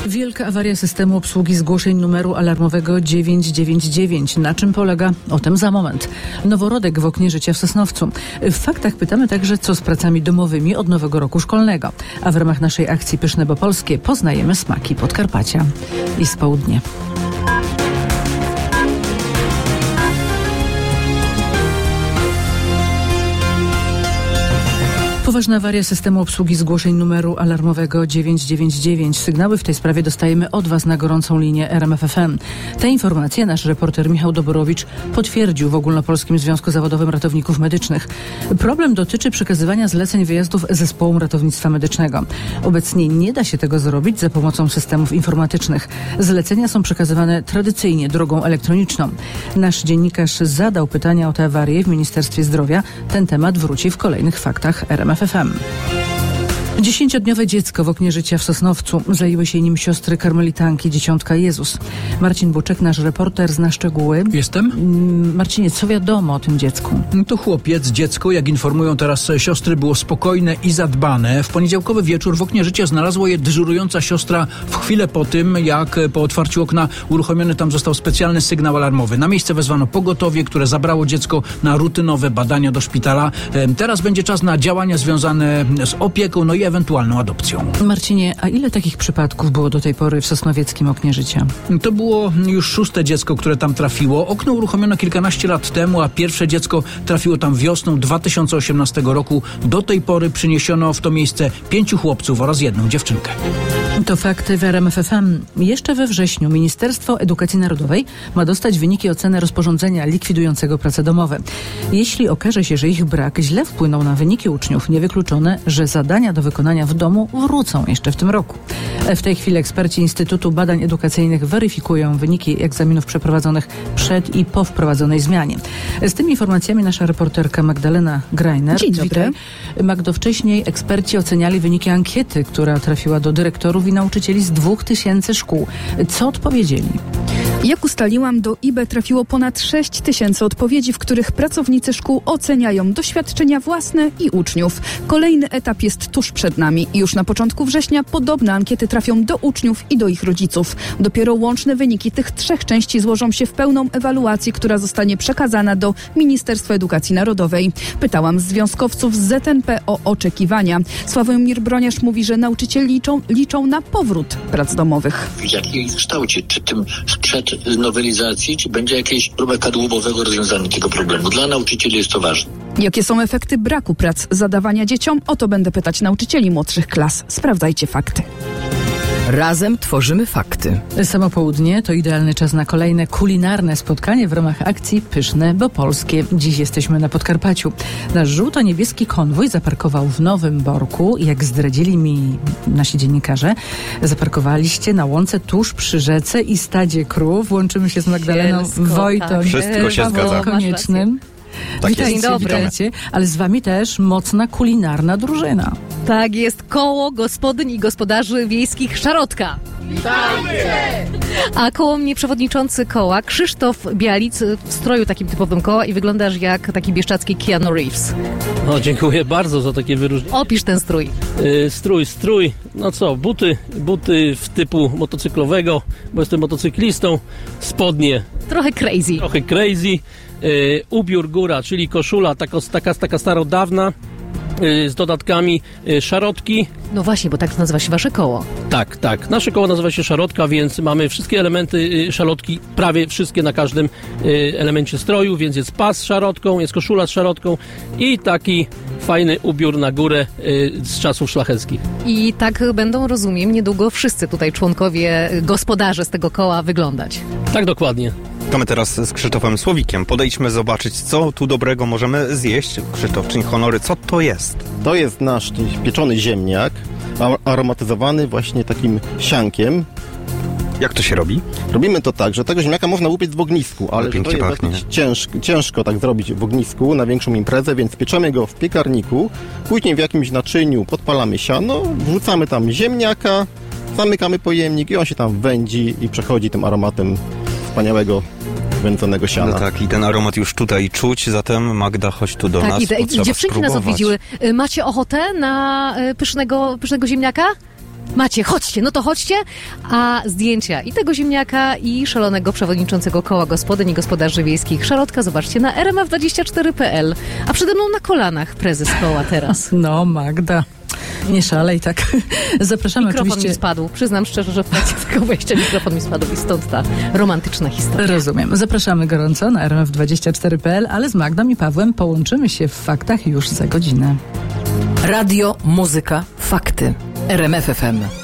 Wielka awaria systemu obsługi zgłoszeń numeru alarmowego 999. Na czym polega? O tym za moment. Noworodek w oknie życia w Sosnowcu. W faktach pytamy także, co z pracami domowymi od nowego roku szkolnego. A w ramach naszej akcji Pyszne bo Polskie poznajemy smaki Podkarpacia i z południa. Poważna awaria systemu obsługi zgłoszeń numeru alarmowego 999. Sygnały w tej sprawie dostajemy od Was na gorącą linię RMF FM. Te informacje nasz reporter Michał Doborowicz potwierdził w Ogólnopolskim Związku Zawodowym Ratowników Medycznych. Problem dotyczy przekazywania zleceń wyjazdów zespołom ratownictwa medycznego. Obecnie nie da się tego zrobić za pomocą systemów informatycznych. Zlecenia są przekazywane tradycyjnie drogą elektroniczną. Nasz dziennikarz zadał pytania o tę awarię w Ministerstwie Zdrowia. Ten temat wróci w kolejnych faktach RMF FM. 10-dniowe dziecko w oknie życia w Sosnowcu. Zajęły się nim siostry karmelitanki Dzieciątka Jezus. Marcin Buczek, nasz reporter, zna szczegóły. Jestem. Marcinie, co wiadomo o tym dziecku? To chłopiec, dziecko, jak informują teraz siostry, było spokojne i zadbane. W poniedziałkowy wieczór w oknie życia znalazła je dyżurująca siostra w chwilę po tym, jak po otwarciu okna uruchomiony tam został specjalny sygnał alarmowy. Na miejsce wezwano pogotowie, które zabrało dziecko na rutynowe badania do szpitala. Teraz będzie czas na działania związane z opieką, no i ewentualną adopcją. Marcinie, a ile takich przypadków było do tej pory w sosnowieckim oknie życia? To było już 6. dziecko, które tam trafiło. Okno uruchomiono kilkanaście lat temu, a pierwsze dziecko trafiło tam wiosną 2018 roku. Do tej pory przyniesiono w to miejsce 5 chłopców oraz 1 dziewczynkę. To fakty w RMF FM. Jeszcze we wrześniu Ministerstwo Edukacji Narodowej ma dostać wyniki oceny rozporządzenia likwidującego prace domowe. Jeśli okaże się, że ich brak źle wpłynął na wyniki uczniów, niewykluczone, że zadania do wykonania w domu wrócą jeszcze w tym roku. W tej chwili eksperci Instytutu Badań Edukacyjnych weryfikują wyniki egzaminów przeprowadzonych przed i po wprowadzonej zmianie. Z tymi informacjami nasza reporterka Magdalena Greiner. Dzień dobry. Magdo, wcześniej eksperci oceniali wyniki ankiety, która trafiła do dyrektorów i nauczycieli z 2000 szkół. Co odpowiedzieli? Jak ustaliłam, do IBE trafiło ponad 6000 odpowiedzi, w których pracownicy szkół oceniają doświadczenia własne i uczniów. Kolejny etap jest tuż przed nami. Już na początku września podobne ankiety trafią do uczniów i do ich rodziców. Dopiero łączne wyniki tych 3 części złożą się w pełną ewaluację, która zostanie przekazana do Ministerstwa Edukacji Narodowej. Pytałam związkowców z ZNP o oczekiwania. Sławomir Broniarz mówi, że nauczyciele liczą na powrót prac domowych. W jakiej kształcie? Czy tym sprzed nowelizacji, czy będzie jakieś próba kadłubowego rozwiązania tego problemu? Dla nauczycieli jest to ważne. Jakie są efekty braku prac zadawania dzieciom? O to będę pytać nauczycieli młodszych klas. Sprawdzajcie fakty. Razem tworzymy fakty. Samo południe to idealny czas na kolejne kulinarne spotkanie w ramach akcji Pyszne bo Polskie. Dziś jesteśmy na Podkarpaciu. Nasz żółto-niebieski konwój zaparkował w Nowym Borku. Jak zdradzili mi nasi dziennikarze, zaparkowaliście na łące tuż przy rzece i stadzie krów. Łączymy się z Magdaleną Wojton. Wszystko się zgadza. Koniecznym. Tak Witajcie, jest. witajcie. Ale z wami też mocna kulinarna drużyna. Tak jest, koło gospodyń i gospodarzy wiejskich Szarotka. A koło mnie przewodniczący koła Krzysztof Bialic w stroju takim typowym koła i wyglądasz jak taki bieszczacki Keanu Reeves. No, dziękuję bardzo za takie wyróżnienie. Opisz ten strój. Strój. No co, buty w typu motocyklowego, bo jestem motocyklistą, spodnie. Trochę crazy. Ubiór góra, czyli koszula taka starodawna, z dodatkami szarotki. No właśnie, bo tak nazywa się wasze koło. Tak. Nasze koło nazywa się Szarotka, więc mamy wszystkie elementy szarotki, prawie wszystkie na każdym elemencie stroju, więc jest pas z szarotką, jest koszula z szarotką i taki fajny ubiór na górę z czasów szlacheckich. I tak będą, rozumiem, niedługo wszyscy tutaj członkowie, gospodarze z tego koła wyglądać. Tak, dokładnie. My teraz z Krzysztofem Słowikiem podejdźmy zobaczyć, co tu dobrego możemy zjeść. Krzysztof, czyń honory, co to jest? To jest nasz pieczony ziemniak, aromatyzowany właśnie takim siankiem. Jak to się robi? Robimy to tak, że tego ziemniaka można upiec w ognisku, ale pięknie to jest pachnie. ciężko tak zrobić w ognisku na większą imprezę, więc pieczemy go w piekarniku, później w jakimś naczyniu podpalamy siano, wrzucamy tam ziemniaka, zamykamy pojemnik i on się tam wędzi i przechodzi tym aromatem wspaniałego wędzonego siana. No tak, i ten aromat już tutaj czuć, zatem Magda, chodź tu do nas, i dziewczynki nas odwiedziły. Macie ochotę na pysznego ziemniaka? Macie, chodźcie, no to chodźcie, a zdjęcia i tego ziemniaka, i szalonego przewodniczącego Koła Gospodyń i Gospodarzy Wiejskich Szarotka zobaczcie na rmf24.pl, a przede mną na kolanach prezes koła teraz. No, Magda. Nie szalej, tak. Zapraszamy Mikrofon oczywiście. mi spadł. Przyznam szczerze, że w trakcie tego wejścia mikrofon mi spadł i stąd ta romantyczna historia. Rozumiem. Zapraszamy gorąco na rmf24.pl, ale z Magdą i Pawłem połączymy się w faktach już za godzinę. Radio, muzyka, fakty. RMF FM.